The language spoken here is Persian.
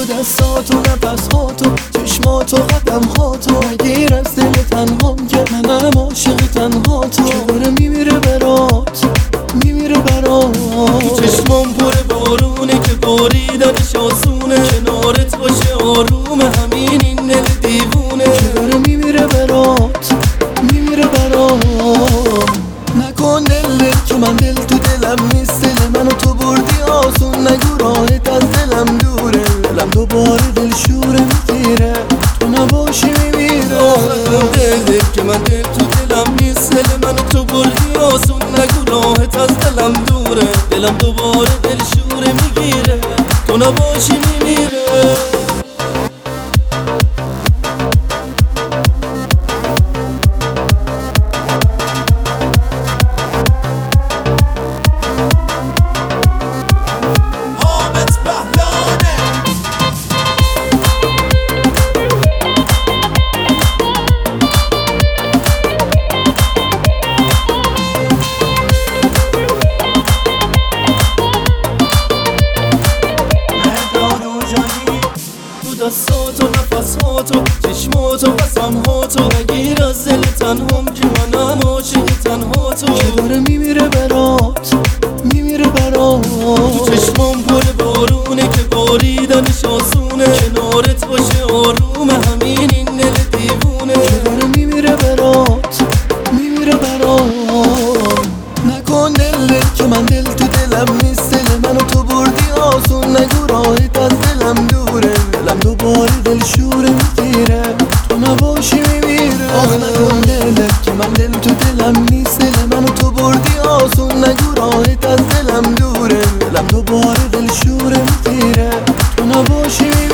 دستاتو نفسهاتو چشماتو قدمهاتو نگیر از دل تنهام که منم عاشق تنهاتو که داره میمیره برات میمیره برات. چشمام پر بارونه که باریدنش آسونه کنارت باشه آرومه همین این دل دیوونه که داره میمیره برات میمیره برات. نکن دل که من دل تو دلم نیست دل منو تو بردی آسون نگو راحت از دلم دوره دلم دوباره دل شوره میگیره تو نباشی میمیره. نکن دل که من دل تو دلم نیست دل منو تو بردی آسون نگو راحت از دلم دوره دلم دوباره دل شوره میگیره تو نباشی میمیره. دستاتو نفسهاتو چشماتو قسمهاتو نگیر از دل تنهام که منم عاشق تنهاتو که داره میمیره برات میمیره برات. تو چشمام پر بارونه که باریدنش آسونه کنارت باشه آرومه همین این دل دیوونه که داره میمیره برات میمیره برات. نکن دل که من دل تو دلم نیست دل منو تو بردی آسون نگو راحت از دلم دوره دلم دوباره دل شوره میگیره تو نباشی میمیره. آخ نکن دل که من دل تو دلم نیست دل منو تو بردی آسون نگو راحت از دلم دوره دلم دوباره دل شوره میگیره تو نباشی میمیره.